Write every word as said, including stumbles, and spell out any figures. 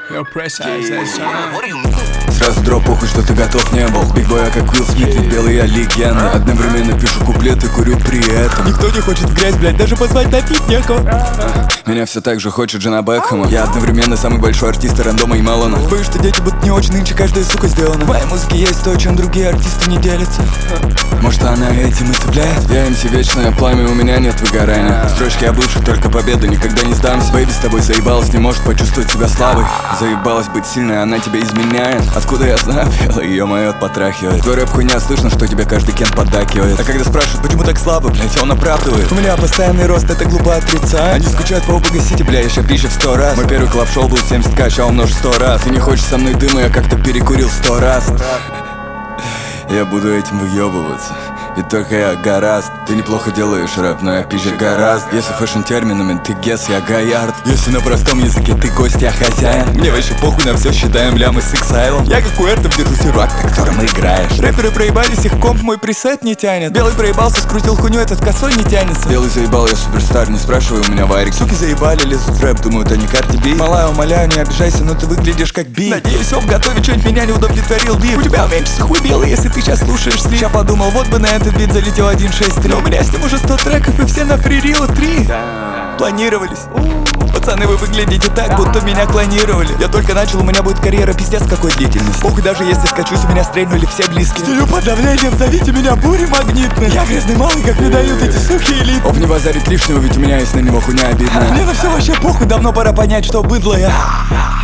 Сразу дроп, похуй, что ты готов не был. Бигбой, я как Уилл Смит, ведь белый я легенда. Одновременно пишу куплеты, курю при этом. Никто не хочет в грязь, блядь, даже позвать напить некого. Меня все так же хочет жена Бекхэма. Я одновременно самый большой артист рандома и Мелона. Боюсь, что дети будут не очень, нынче каждая сука сделана. В моей музыке есть то, чем другие артисты не делятся. Может, она этим и цепляет? Я эм си вечное пламя, у меня нет выгорания. Строчки о бывших, только победа, никогда не сдамся. Бэйби с тобой заебалась, не может почувствовать себя слабой. Заебалась быть сильной, она тебя изменяет. Откуда я знаю, пела, ее моет потрахивает. Твой рэп хуйня, слышно, что тебе каждый кент поддакивает. А когда спрашивают, почему так слабо, блять, он оправдывает. У меня постоянный рост, это глупо отрицать. Они скучают по Облагосити, бля, еще пища в сто раз. Мой первый клаб-шоу был семьдесят ка, а умножу сто раз. Ты не хочешь со мной дыма, я как-то перекурил сто раз. Я буду этим выебываться, ведь только я гораст. Ты неплохо делаешь рэп, но я пизже гораст. Если фэшн терминами, ты гес, я Гаярд. Если на простом языке ты гость, я хозяин. Мне вообще похуй на все, считаем лямы с Иксайлом. Я как у Эртов держу сирок, на котором играешь. Рэперы проебались, их комп мой пресет не тянет. Белый проебался, скрутил хуйню, этот косой не тянется. Белый заебал, я суперстар, не спрашивай у меня варик. Суки заебали, лезут в рэп, думают, они Карди Би. Малая, умоляю, не обижайся, но ты выглядишь как Би. Надеюсь, он в готове что-нибудь меня не удовлетворил бит. У тебя уменьшится хуй белый, если ты сейчас слушаешь слив. Я подумал, вот бы на этот бит залетел один шесть три. Но у меня с ним уже сто треков и все на фририла три. Планировались. Пацаны, вы выглядите так, будто меня клонировали. Я только начал, у меня будет карьера пиздец какой длительности. Похуй, даже если скачусь, у меня стрельнули все близкие. Стелю под давлением, зовите меня бурей магнитной. Я грязный малый, как мне дают эти сухие элиты. Оп, не базарит лишнего, ведь у меня есть на него хуйня обидная. Мне на все вообще похуй, давно пора понять, что быдло я.